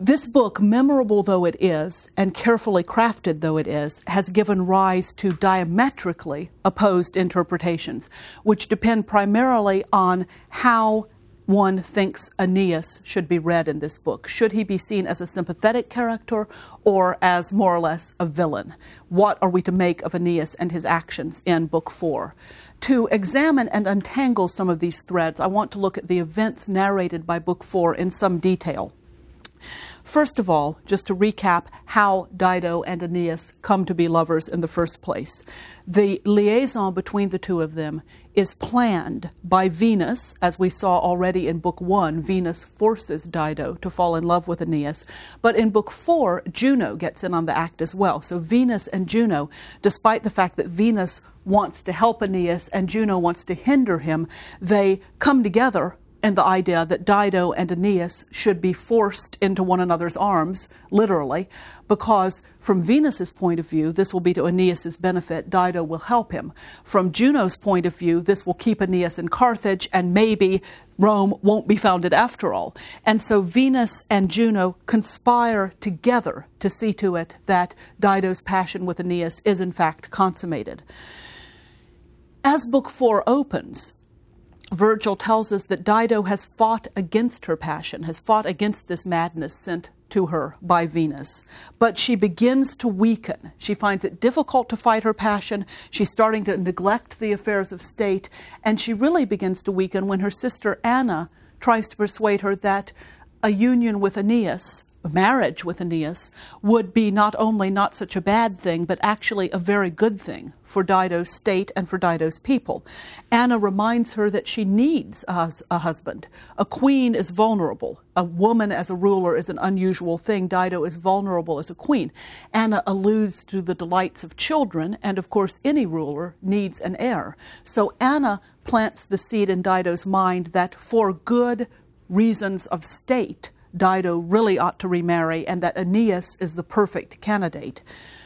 This book, memorable though it is, and carefully crafted though it is, has given rise to diametrically opposed interpretations, which depend primarily on how one thinks Aeneas should be read in this book. Should he be seen as a sympathetic character or as more or less a villain? What are we to make of Aeneas and his actions in Book 4? To examine and untangle some of these threads, I want to look at the events narrated by Book 4 in some detail. First of all, just to recap how Dido and Aeneas come to be lovers in the first place. The liaison between the two of them is planned by Venus, as we saw already in Book 1. Venus forces Dido to fall in love with Aeneas. But in Book 4, Juno gets in on the act as well. So Venus and Juno, despite the fact that Venus wants to help Aeneas and Juno wants to hinder him, they come together and the idea that Dido and Aeneas should be forced into one another's arms, literally, because from Venus's point of view, this will be to Aeneas's benefit. Dido will help him. From Juno's point of view, this will keep Aeneas in Carthage, and maybe Rome won't be founded after all. And so Venus and Juno conspire together to see to it that Dido's passion with Aeneas is in fact consummated. As Book 4 opens, Virgil tells us that Dido has fought against her passion, has fought against this madness sent to her by Venus. But she begins to weaken. She finds it difficult to fight her passion. She's starting to neglect the affairs of state. And she really begins to weaken when her sister Anna tries to persuade her that a union with Aeneas, a marriage with Aeneas, would be not only not such a bad thing, but actually a very good thing for Dido's state and for Dido's people. Anna reminds her that she needs a husband. A queen is vulnerable. A woman as a ruler is an unusual thing. Dido is vulnerable as a queen. Anna alludes to the delights of children, and of course any ruler needs an heir. So Anna plants the seed in Dido's mind that for good reasons of state, Dido really ought to remarry, and that Aeneas is the perfect candidate.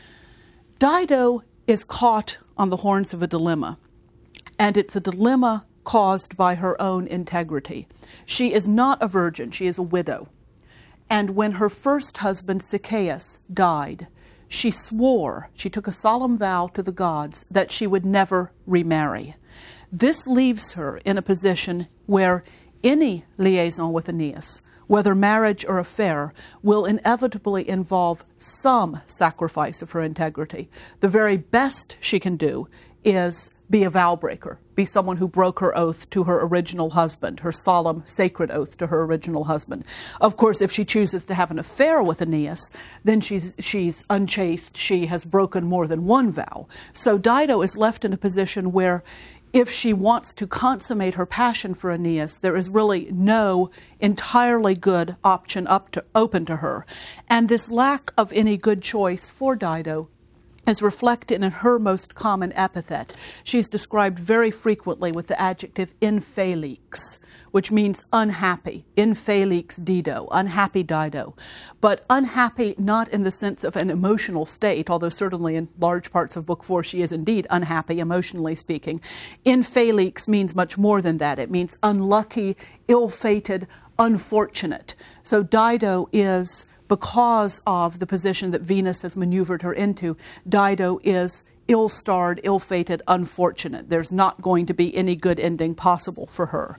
Dido is caught on the horns of a dilemma, and it's a dilemma caused by her own integrity. She is not a virgin, she is a widow. And when her first husband, Sychaeus, died, she swore, she took a solemn vow to the gods that she would never remarry. This leaves her in a position where any liaison with Aeneas, whether marriage or affair, will inevitably involve some sacrifice of her integrity. The very best she can do is be a vow breaker, be someone who broke her oath to her original husband, her solemn, sacred oath to her original husband. Of course, if she chooses to have an affair with Aeneas, then she's unchaste, she has broken more than one vow. So Dido is left in a position where if she wants to consummate her passion for Aeneas, there is really no entirely good option open to her. And this lack of any good choice for Dido is reflected in her most common epithet. She's described very frequently with the adjective infelix, which means unhappy. Infelix Dido, unhappy Dido. But unhappy not in the sense of an emotional state, although certainly in large parts of Book 4 she is indeed unhappy, emotionally speaking. Infelix means much more than that. It means unlucky, ill-fated, unfortunate. So Dido is, because of the position that Venus has maneuvered her into, Dido is ill-starred, ill-fated, unfortunate. There's not going to be any good ending possible for her.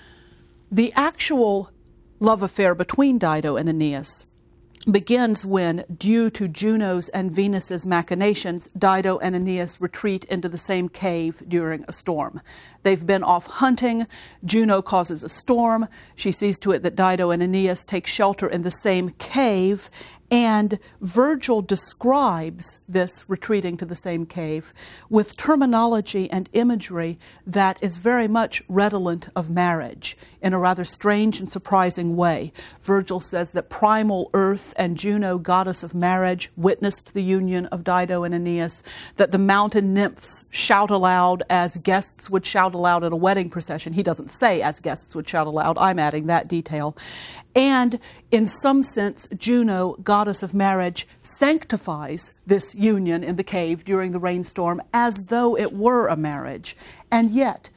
The actual love affair between Dido and Aeneas begins when, due to Juno's and Venus's machinations, Dido and Aeneas retreat into the same cave during a storm. They've been off hunting. Juno causes a storm. She sees to it that Dido and Aeneas take shelter in the same cave, and Virgil describes this retreating to the same cave with terminology and imagery that is very much redolent of marriage in a rather strange and surprising way. Virgil says that primal earth and Juno, goddess of marriage, witnessed the union of Dido and Aeneas, that the mountain nymphs shout aloud as guests would shout aloud at a wedding procession. He doesn't say as guests would shout aloud. I'm adding that detail. And in some sense, Juno, goddess of marriage, sanctifies this union in the cave during the rainstorm as though it were a marriage. And yet,